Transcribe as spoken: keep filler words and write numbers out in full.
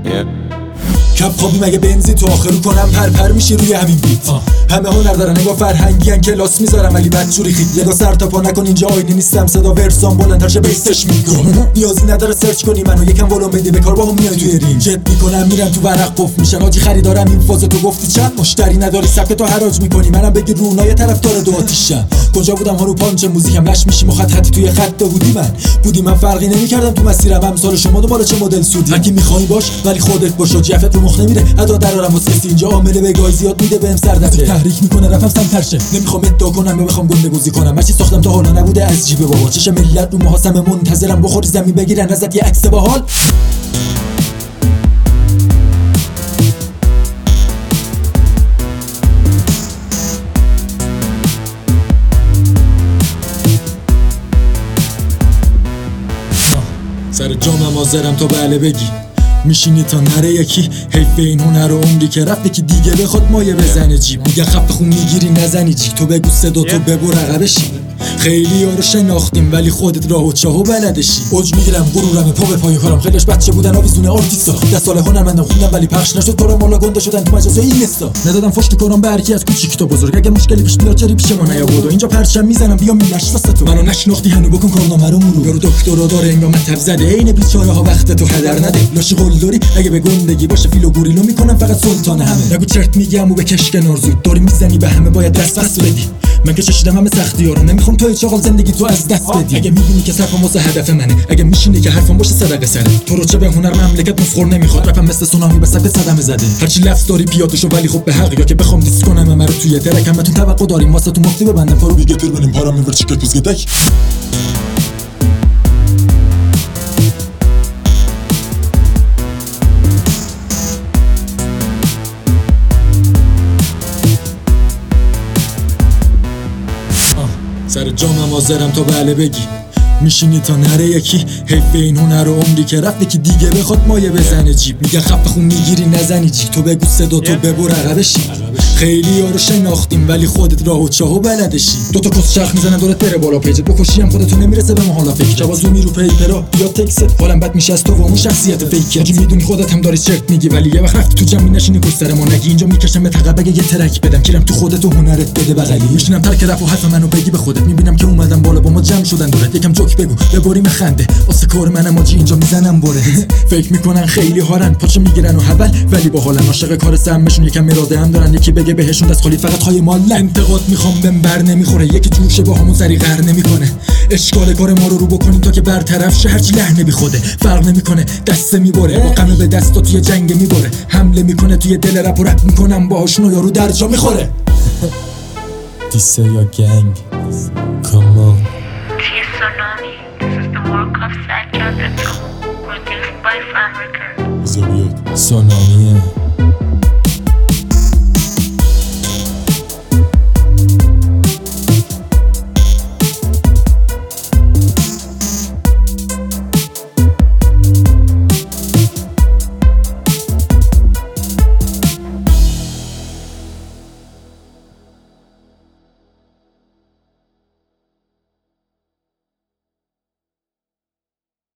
کپ خوابی مگه بنزی تو آخرو کنم پر پر میشی روی همین بیت آه. همه هنر دارن نگاه فرهنگی ان کلاس میذارم ولی بدجوری خید یگا سر تا پا نکن اینجا آینه نیستم صدا ورسام بلندتر شه بیستش میگم نیازی نداره سرچ کنی منو یکم ولوم بدی به کار با هم میای توی رینگ جت میکنم میرم تو ورق قف میشن آجی خریدارم این فاز تو گفتی چند مشتری نداری سبک تو حراج میکنی منم بگی رونای طرفدار دو آتیشم کجا بودم ها رو پانچ موزیکم لش میشی مخط خطی توی خط بودی من بودی من فرقی نمیکردم تو مسیرم امثال شما دنبال چه مدل سودی هر کی میخوای باش ولی خودت باش جفت رو مخ نمیره ادا درارم واسه کسی اینجا عامل بگای زیاد میده بهم سردرده تحریک میکنه رفم سم ترشه نمیخوام ادعا کنم یا بخوام گنده گوزی کنم هرچی ساختم تا حالا نبوده از جیب بابا چش ملت رو محاسمه منتظرم بخوری زمین بگیرن ازت یه عکس باحال سر جامم حاضرم تا بله بگی میشینی تا نره یکی حیف این هنر و عمری که رفته که دیگه بخواد مایه بزنه جیب میگه خفه خون میگیری نزنی جیک تو بگو صدا تو ببر رقبشی خیلی ها رو شناختیم ولی خودت راه و چاهو بلدشی اوج میگیرم غرورم پا به پای کارم خیلیش بچه بودن آویزونه آرتیستا ده سال هنرمندم خوندم ولی پخش نشد کارم مالا گنده شدن تو مجازه این نستا ندادم فش تو کارم به هر کی از کوچیک تا بزرگ اگه مشکلی پیش بیاد چری پیش ما نیا بود اینجا پرچم میزنم بیا میلش واسه تو منو نشناختی هنو بکن کارنامه رو مرور یارو دکترا داره انگار مطب زده عین بیچاره ها وقت تو هدر نده لاشی قلدری اگه به گندگی باشه فیلو گوریلو میکنم فقط سلطان همه نگو چرت میگم و به کشک نارزود داری میزنی به همه باید دست پس بدی من که چشیدم همه سختی‌ها رو نمیخوام تو چاقال زندگی تو از دست بدی اگه میبینی که صرفم واسه هدف منه اگه میشینی که حرفم باشه صدقه سره تو رو چه به هنر مملکت مفخور نمیخواد رپم مثل سونامی به سبب صدمه زده هرچی لفظ داری پیادشو ولی خب به حق یا که بخوام دیس کنم من رو توی درک همتون توقع داریم واسه تو مفتی ببندم فرو دیگه تر بریم پارم میور چیکت پوز گدک سر جامم حاضرم تا بله بگی میشینی تا نره یکی حیف این هنر و عمری که رفته که دیگه بخواد مایه بزنه جیب میگه خفه خون میگیری نزنی جیک تو بگو صدا تو ببر رقبشی خیلی ها رو شناختیم ولی خودت راه و چاهو بلدشی دوتا کس چرخ میزنن دورت بره بالا پیجت بکشی هم خودتو نمیرسه به حالا فکر جوازو میرو پیپرا یا تکست حالم بد میشه از تو و اون شخصیت فیک اگه میدونی خودت هم داری چرت میگی ولی یه وقت رفت تو جمع نشینی پشت سر ما نگی اینجا میکشم به تقبه یه ترک بدم کیرم تو خودت و هنرت بده بغلی میشینم ترک رپ و حرف منو بگی به خودت میبینم که اومدم بالا با ما جمع شدن دورت یکم جوک بگو ببریم خنده واسه کار منم آجی اینجا میزنم بره فکر میکنن خیلی هارن پاچه میگیرن و حول ولی باحالن عاشق کار سمشون یکم اراده هم دارن یکی بگه بهشون دست خالی فقط های مال انتقاد میخوام بهم بر نمیخوره یکی جوشه با همون سری غر نمیکنه اشکال کار ما رو رو بکنیم تا که برطرف شه هرچی لحنه بی خوده فرق نمیکنه دست میبره با غم به دستا توی جنگ میبره حمله میکنه توی دل رپ و رپ میکنم باهاشون و یارو درجا میخوره دیسه یا گنگ کامان Produced by Fan Records. زوریات سونامیه